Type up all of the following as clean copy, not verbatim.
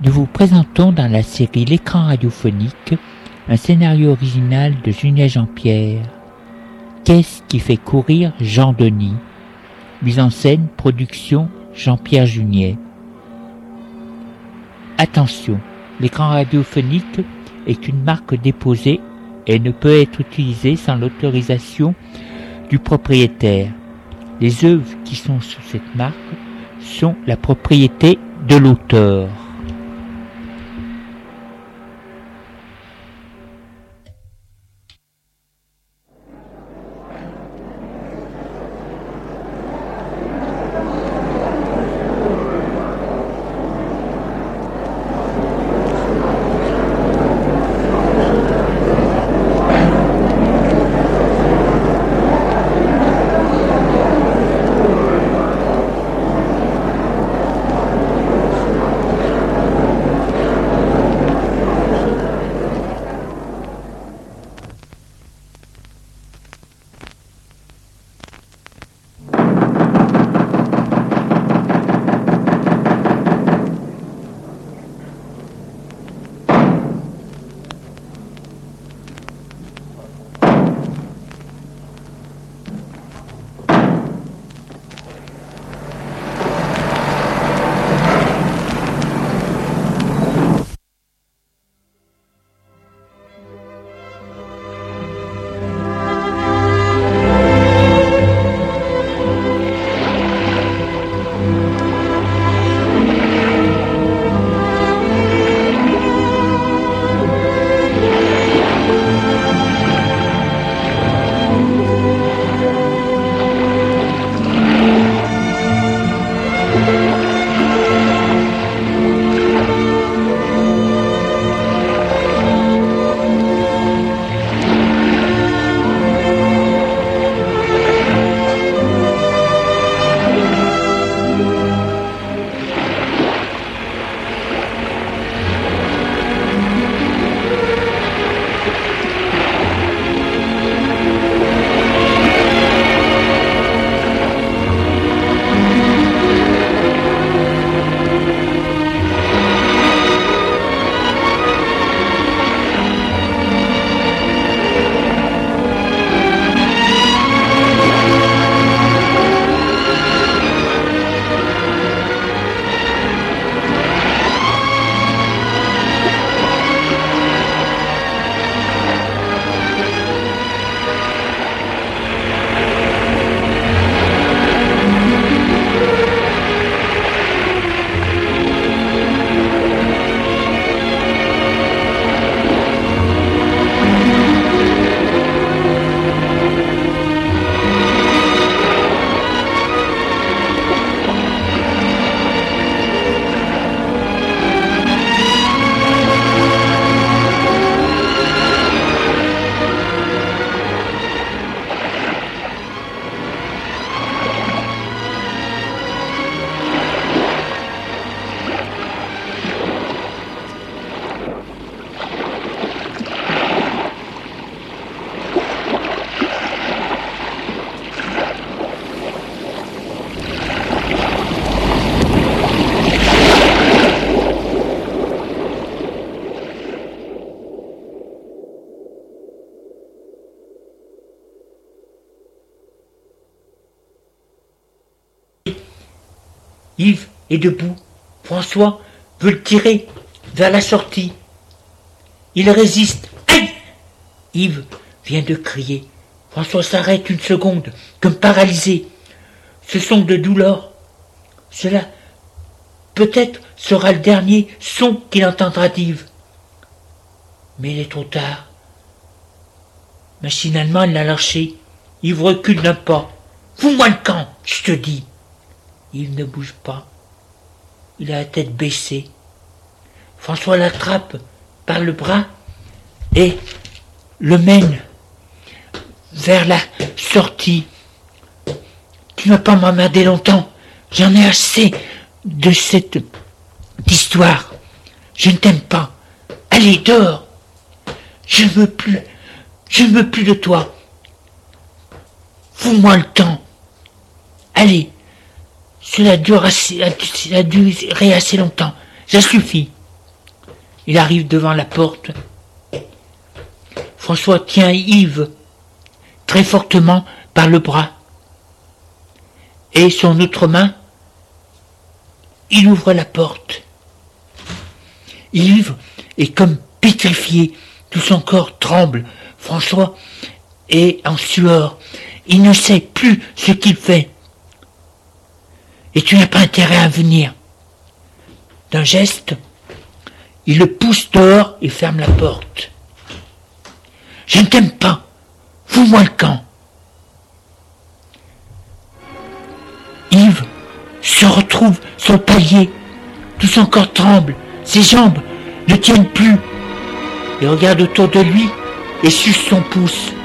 Nous vous présentons dans la série L'écran radiophonique un scénario original de Julien Jean-Pierre. Qu'est-ce qui fait courir Jean Denis? Mise en scène, production Jean-Pierre Junier. Attention, l'écran radiophonique est une marque déposée et ne peut être utilisée sans l'autorisation du propriétaire. Les œuvres qui sont sous cette marque sont la propriété de l'auteur. Yves est debout. François veut le tirer vers la sortie. Il résiste. Aïe! Yves vient de crier. François s'arrête une seconde, comme paralysé. Ce son de douleur, cela peut-être sera le dernier son qu'il entendra d'Yves. Mais il est trop tard. Machinalement, il l'a lâché. Yves recule d'un pas. Fous-moi le camp, je te dis. Yves ne bouge pas. Il a la tête baissée. François l'attrape par le bras et le mène vers la sortie. Tu ne vas pas m'emmerder longtemps. J'en ai assez de cette histoire. Je ne t'aime pas. Allez, dehors. Je ne veux plus. Je ne veux plus de toi. Fous-moi le temps. Allez. Cela a duré assez longtemps. Ça suffit. Il arrive devant la porte. François tient Yves très fortement par le bras. Et son autre main, il ouvre la porte. Yves est comme pétrifié, tout son corps tremble. François est en sueur. Il ne sait plus ce qu'il fait. Et tu n'as pas intérêt à venir. D'un geste, il le pousse dehors et ferme la porte. Je ne t'aime pas. Fous-moi le camp. Yves se retrouve sur le palier. Tout son corps tremble. Ses jambes ne tiennent plus. Il regarde autour de lui et suce son pouce.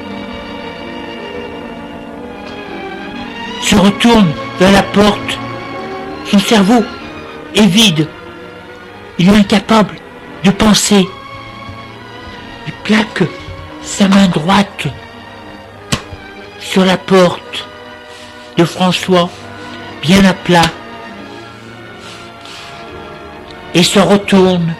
Se retourne vers la porte. Son cerveau est vide. Il est incapable de penser. Il plaque sa main droite sur la porte de François, bien à plat, et se retourne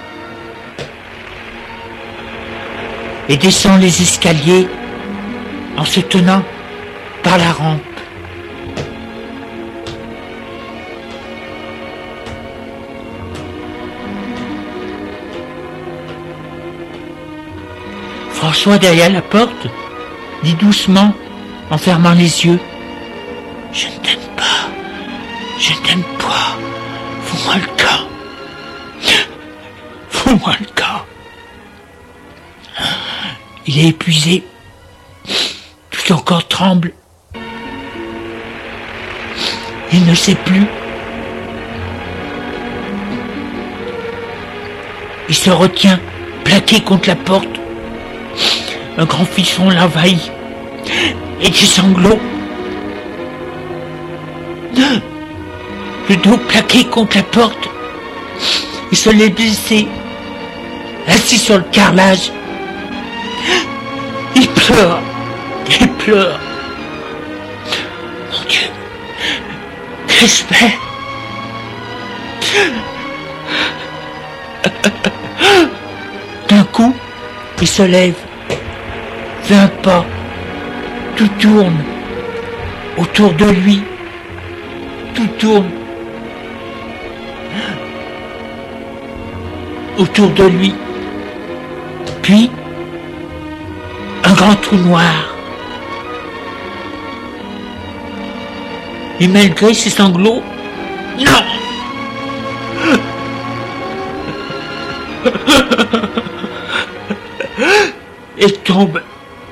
et descend les escaliers en se tenant par la rampe. François, derrière la porte, dit doucement, en fermant les yeux, « Je ne t'aime pas, je ne t'aime pas, fous-moi le camp, fous-moi le camp. » Il est épuisé, tout son corps tremble, il ne sait plus. Il se retient, plaqué contre la porte. Un grand frisson l'envahit, et des sanglots. Le dos plaqué contre la porte, il se l'est blessé, assis sur le carrelage. Il pleure, il pleure. Mon Dieu, qu'est-ce que je fais? D'un coup, il se lève, fait un pas, tout tourne autour de lui, tout tourne autour de lui, puis un grand trou noir. Et malgré ses sanglots, non! Elle tombe,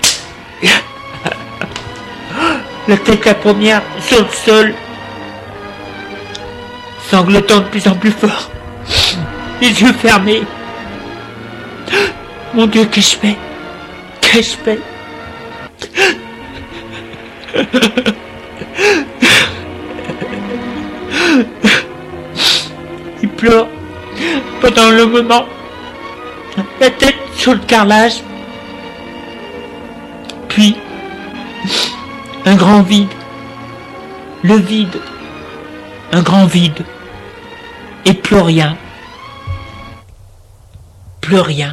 la tête la première sur le sol, sanglotant de plus en plus fort, les yeux fermés. Mon Dieu, qu'est-ce que je fais? Qu'est-ce que je fais? Il pleure pendant le moment, la tête sur le carrelage, puis un grand vide, le vide, un grand vide, et plus rien, plus rien.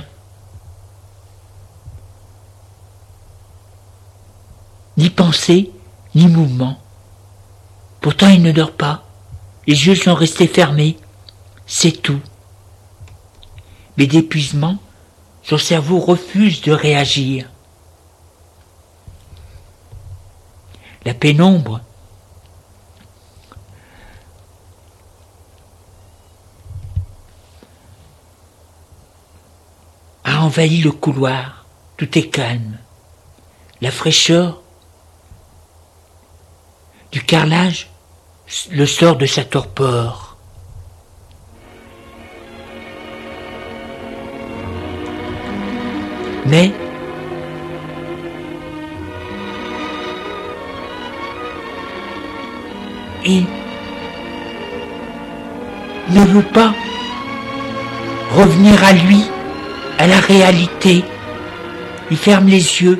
Ni pensée, ni mouvement. Pourtant il ne dort pas, les yeux sont restés fermés, c'est tout. Mais d'épuisement, son cerveau refuse de réagir. La pénombre a envahi le couloir. Tout est calme. La fraîcheur du carrelage le sort de sa torpeur. Mais il ne veut pas revenir à lui, à la réalité. Il ferme les yeux,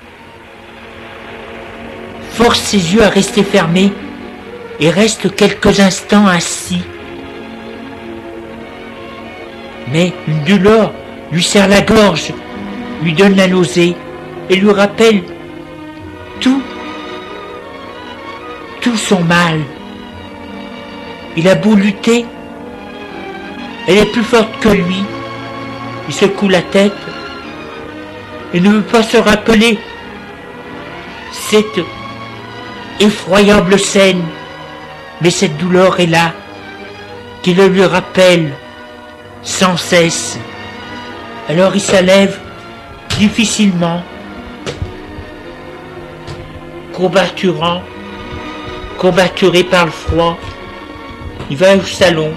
force ses yeux à rester fermés et reste quelques instants assis. Mais une douleur lui serre la gorge, lui donne la nausée et lui rappelle tout son mal. Il a beau lutter, elle est plus forte que lui. Il secoue la tête et ne veut pas se rappeler cette effroyable scène. Mais cette douleur est là, qui le lui rappelle sans cesse. Alors il s'élève difficilement, courbaturé par le froid. Il va au salon.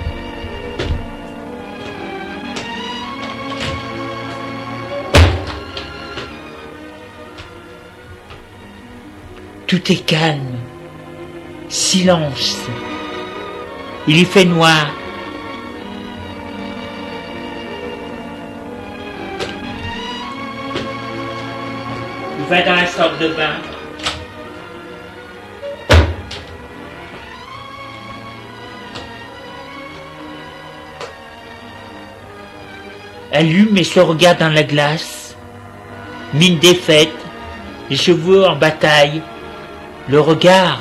Tout est calme, silence. Il y fait noir. Il va dans la salle de bain. Allume et se regarde dans la glace. Mine défaite, les cheveux en bataille, le regard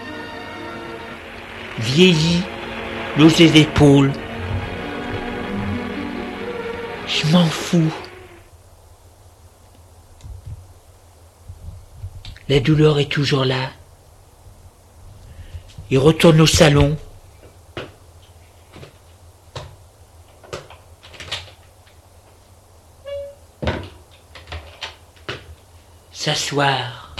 vieilli, l'os des épaules. Je m'en fous. La douleur est toujours là. Il retourne au salon. S'asseoir.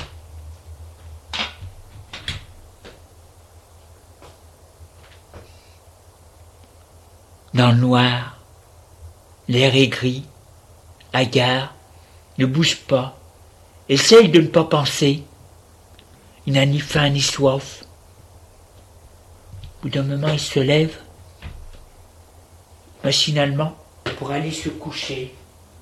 Dans le noir, l'air est gris, hagard, ne bouge pas, essaye de ne pas penser. Il n'a ni faim ni soif. Au bout d'un moment, il se lève, machinalement, pour aller se coucher.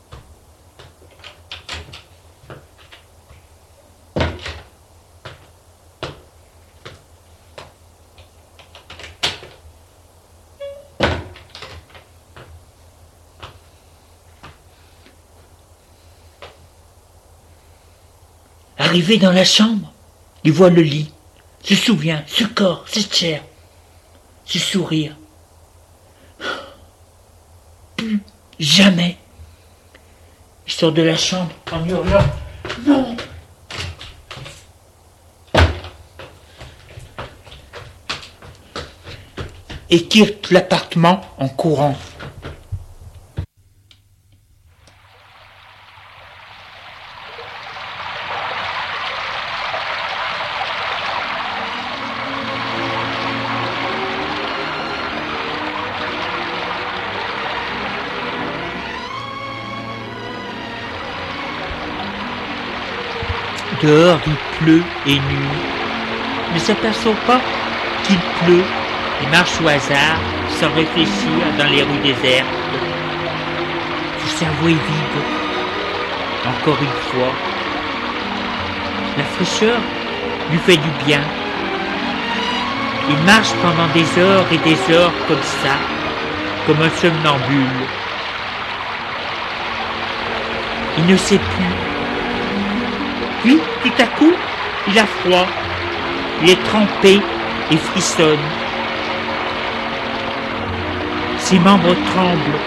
Arrivé dans la chambre, il voit le lit, se souvient, ce corps, cette chair, ce sourire. Plus jamais. Il sort de la chambre en hurlant « Non !» et quitte l'appartement en courant. Dehors, il pleut et nuit. Ne s'aperçoit pas qu'il pleut. Il marche au hasard, sans réfléchir, dans les rues désertes. Son cerveau est vide. Encore une fois. La fraîcheur lui fait du bien. Il marche pendant des heures et des heures comme ça, comme un somnambule. Il ne sait plus. Puis, tout à coup, il a froid. Il est trempé et frissonne. Ses membres tremblent.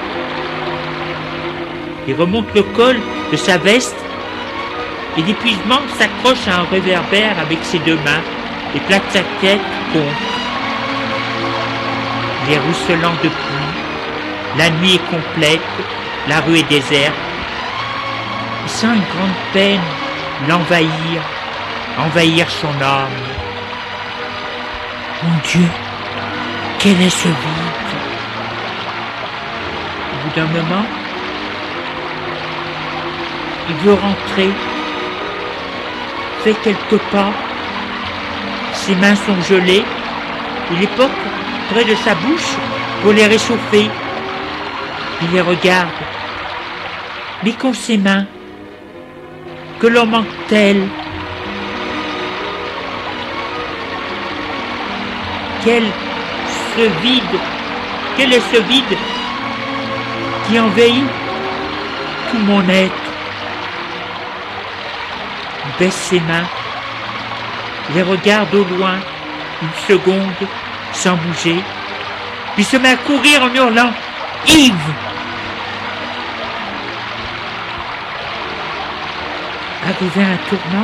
Il remonte le col de sa veste et d'épuisement s'accroche à un réverbère avec ses deux mains et plaque sa tête contre. Il est ruisselant de pluie. La nuit est complète. La rue est déserte. Il sent une grande peine envahir son âme. Mon Dieu, quel est ce vide? Au bout d'un moment, il veut rentrer, fait quelques pas, ses mains sont gelées, il les porte près de sa bouche pour les réchauffer. Il les regarde, mais qu'ont ses mains? Que leur manque-t-elle? Quel est ce vide qui envahit tout mon être. Il baisse ses mains, les regarde au loin une seconde sans bouger, puis se met à courir en hurlant « Yves !» Arrivé à un tournant,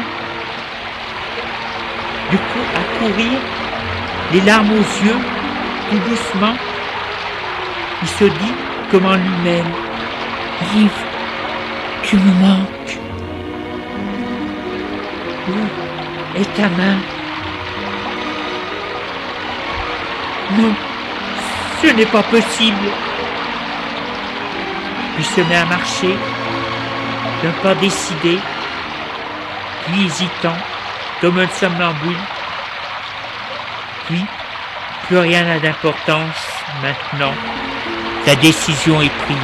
du coup à courir, les larmes aux yeux, tout doucement, il se dit comme en lui-même « Yves, tu me manques. Où est ta main? Non, ce n'est pas possible. » Il se met à marcher, d'un pas décidé, puis hésitant, comme un somnambule. Puis, plus rien n'a d'importance maintenant. La décision est prise.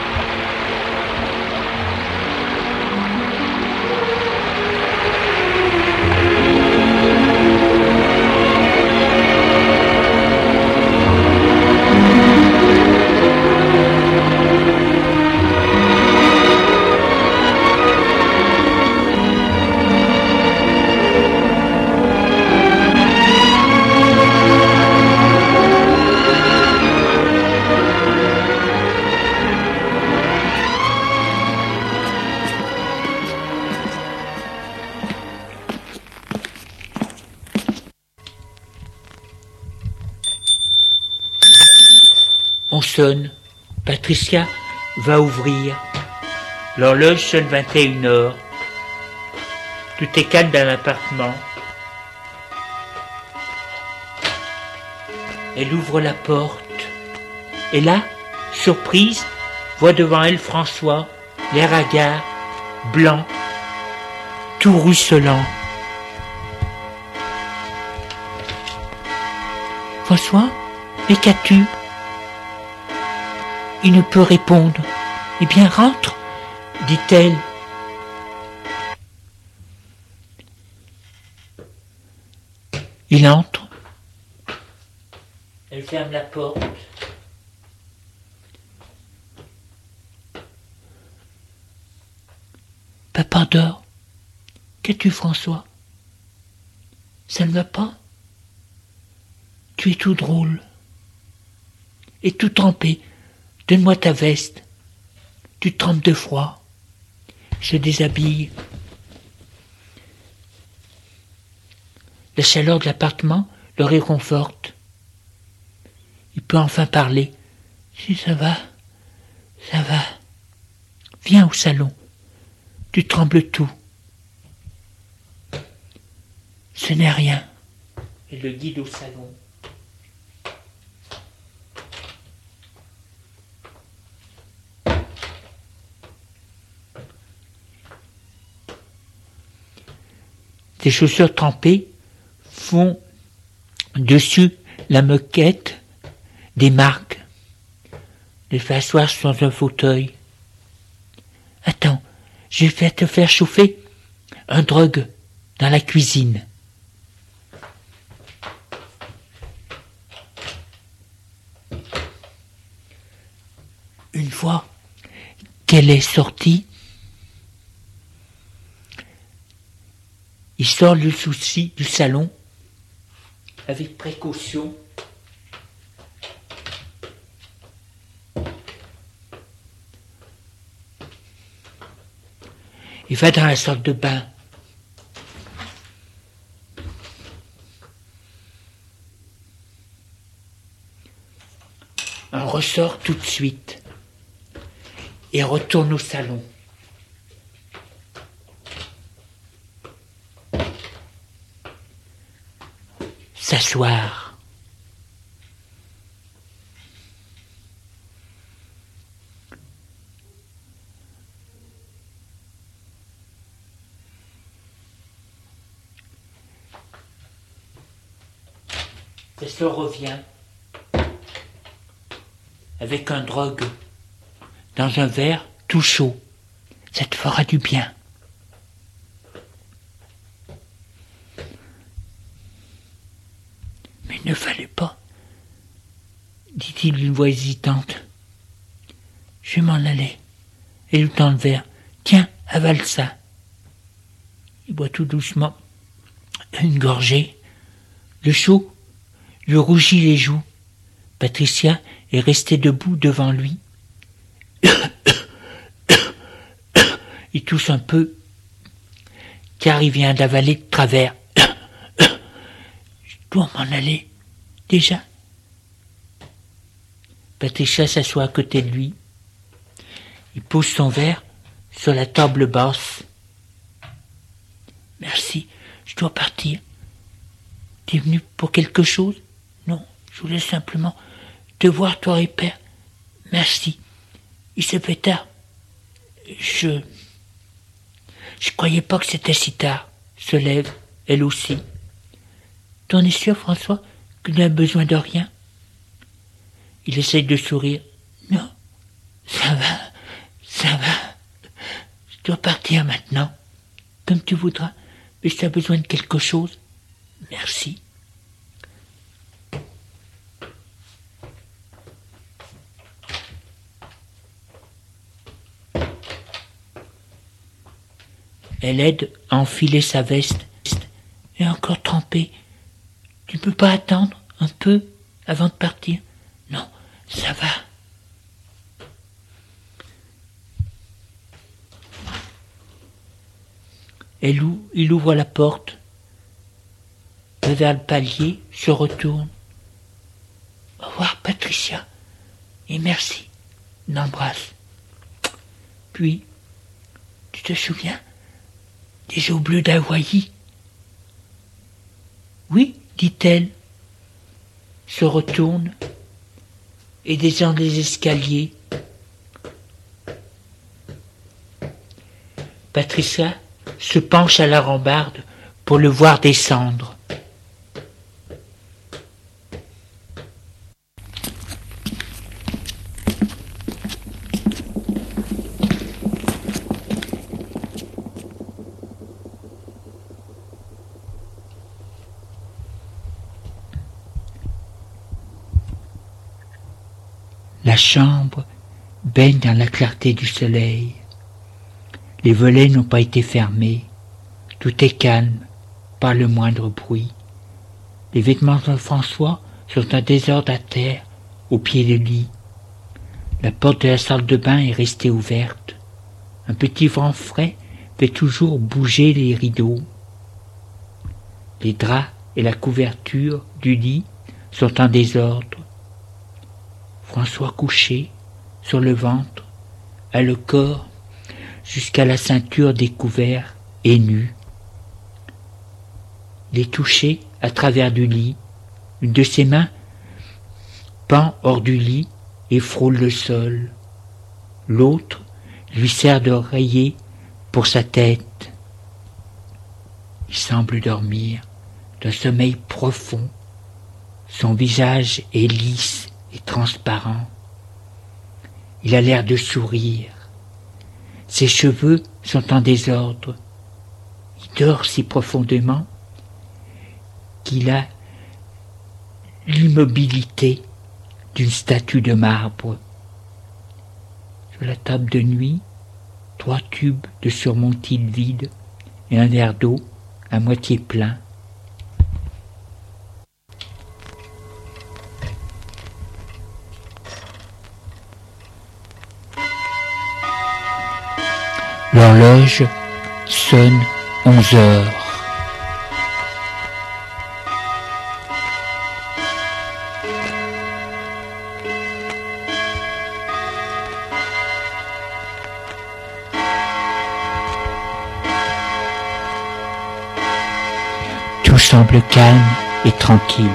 On sonne. Patricia va ouvrir. L'horloge sonne 21h. Tout est calme dans l'appartement. Elle ouvre la porte. Et là, surprise, voit devant elle François, l'air hagard, blanc, tout ruisselant. « François, mais qu'as-tu » Il ne peut répondre. « Eh bien, rentre, » dit-elle. Il entre. Elle ferme la porte. Papa dort. Qu'as-tu, François? Ça ne va pas? Tu es tout drôle. Et tout trempé. Donne-moi ta veste. Tu trempes de froid. Je déshabille. La chaleur de l'appartement le réconforte. Il peut enfin parler. Si ça va, ça va. Viens au salon. Tu trembles tout. Ce n'est rien. Elle le guide au salon. Ses chaussures trempées font dessus la moquette des marques. Elle fait asseoir sur un fauteuil. Attends, je vais te faire chauffer un drogue dans la cuisine. Une fois qu'elle est sortie, il sort le souci du salon avec précaution. Il va dans la salle de bain. On ressort tout de suite et retourne au salon. S'asseoir. Elle se revient avec un drogue dans un verre tout chaud. Ça te fera du bien. Mais il ne fallait pas, dit-il d'une voix hésitante. Je vais m'en aller. Elle lui tend le verre. Tiens, avale ça. Il boit tout doucement une gorgée. Le chaud lui rougit les joues. Patricia est restée debout devant lui. Il tousse un peu, car il vient d'avaler de travers. Je dois m'en aller, déjà. Patricia s'assoit à côté de lui. Il pose son verre sur la table basse. Merci, je dois partir. T'es venu pour quelque chose? Non, je voulais simplement te voir, toi et père. Merci. Il se fait tard. Je croyais pas que c'était si tard. Se lève, elle aussi. T'en es sûr, François, que tu n'as besoin de rien? Il essaye de sourire. Non, ça va. Je dois partir maintenant. Comme tu voudras, mais tu as besoin de quelque chose. Merci. Elle aide à enfiler sa veste. Elle est encore trempée. Tu ne peux pas attendre un peu avant de partir? Non, ça va. Il ouvre la porte, va vers le palier, se retourne. Au revoir, Patricia, et merci. L'embrasse. Puis, tu te souviens des eaux bleues d'Hawaï? Oui, dit-elle, se retourne et descend les escaliers. Patricia se penche à la rambarde pour le voir descendre. La chambre baigne dans la clarté du soleil. Les volets n'ont pas été fermés. Tout est calme, pas le moindre bruit. Les vêtements de François sont en désordre à terre, au pied du lit. La porte de la salle de bain est restée ouverte. Un petit vent frais fait toujours bouger les rideaux. Les draps et la couverture du lit sont en désordre. François couché, sur le ventre, a le corps jusqu'à la ceinture découvert et nu. Les toucher à travers du lit, une de ses mains pend hors du lit et frôle le sol. L'autre lui sert d'oreiller pour sa tête. Il semble dormir d'un sommeil profond. Son visage est lisse et transparent. Il a l'air de sourire. Ses cheveux sont en désordre. Il dort si profondément qu'il a l'immobilité d'une statue de marbre. Sur la table de nuit, 3 tubes de Surmontil vides et un verre d'eau à moitié plein. L'horloge sonne 11 heures. Tout semble calme et tranquille.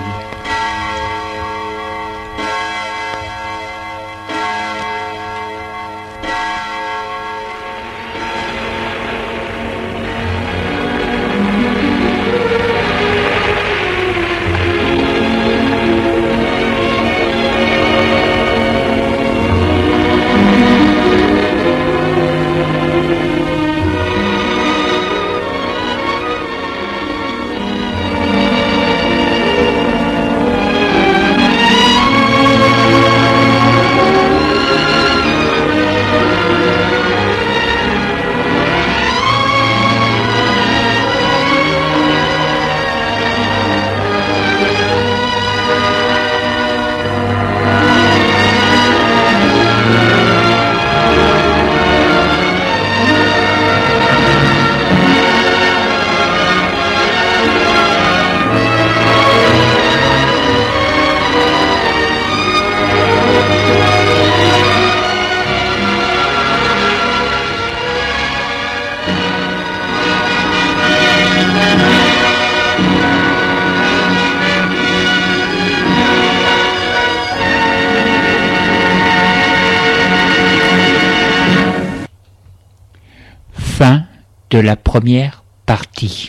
de la première partie.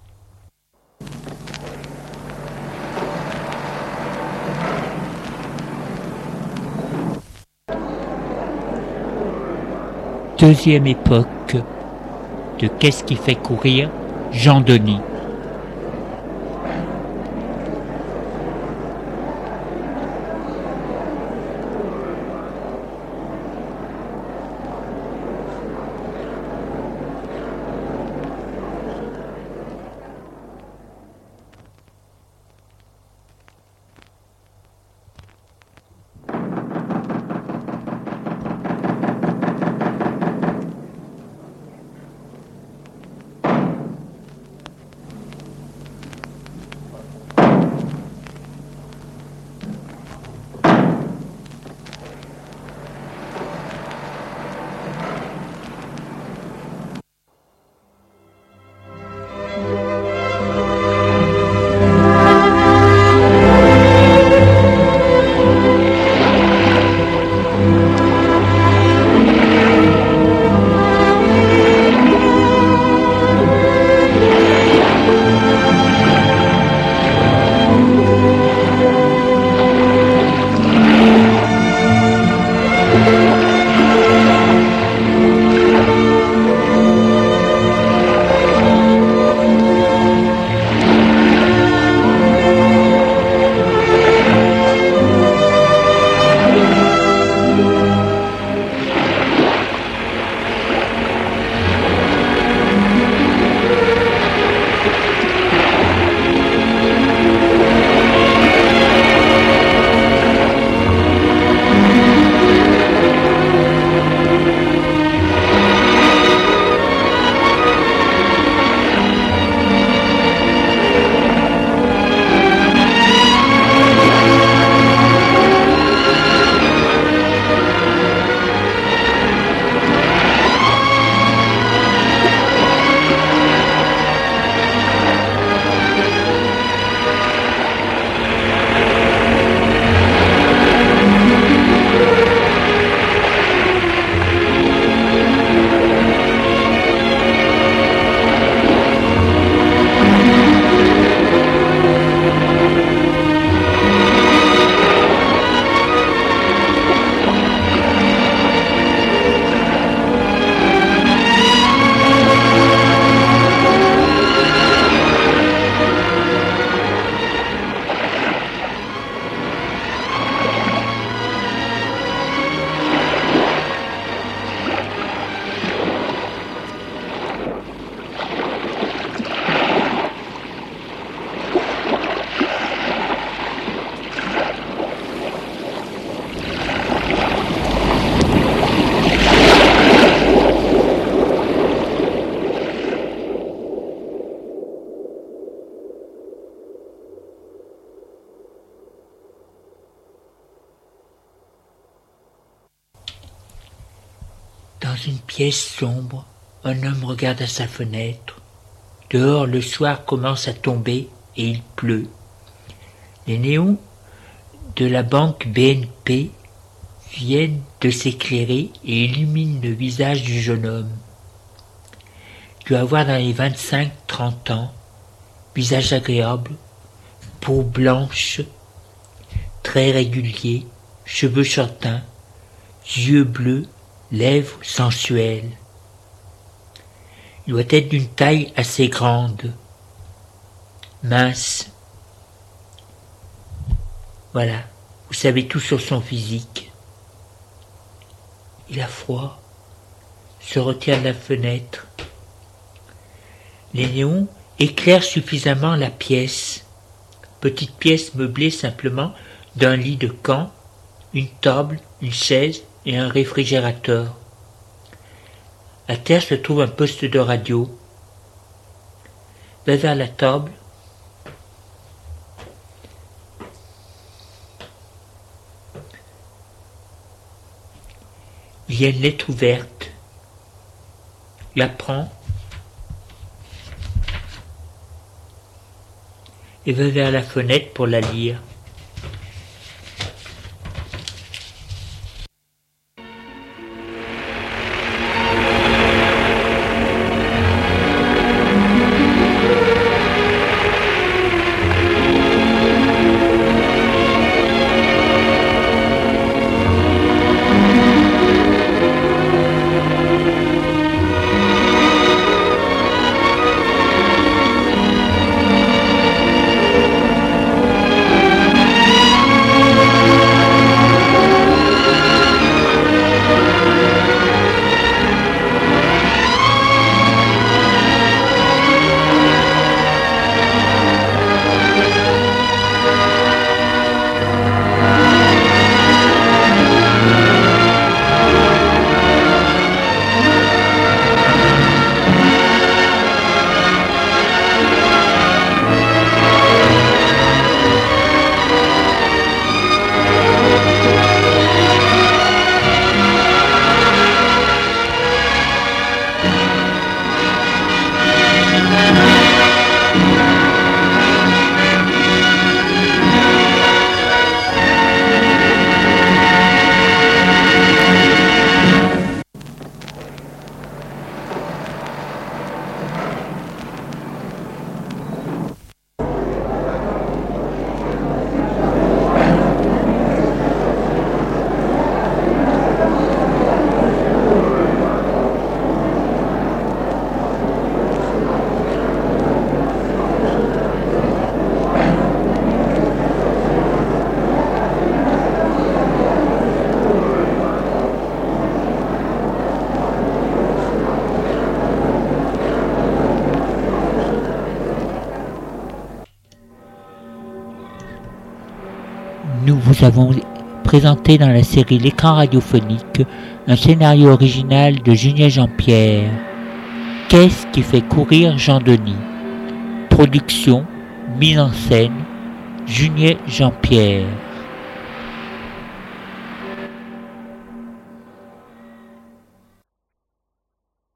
Deuxième époque de Qu'est-ce qui fait courir Jean Denis. Dans une pièce sombre, un homme regarde à sa fenêtre. Dehors, le soir commence à tomber et il pleut. Les néons de la banque BNP viennent de s'éclairer et illuminent le visage du jeune homme. Il doit avoir dans les 25-30 ans, visage agréable, peau blanche, traits réguliers, cheveux châtains, yeux bleus, lèvres sensuelles. Il doit être d'une taille assez grande, mince. Voilà, vous savez tout sur son physique. Il a froid, se retire de la fenêtre. Les néons éclairent suffisamment la pièce. Petite pièce meublée simplement d'un lit de camp, une table, une chaise et un réfrigérateur. À terre se trouve un poste de radio. Va vers la table. Il y a une lettre ouverte. La prend et va vers la fenêtre pour la lire. nous avons présenté dans la série L'écran radiophonique un scénario original de Junier Jean-Pierre. Qu'est-ce qui fait courir Jean-Denis? Production, mise en scène, Junier Jean-Pierre.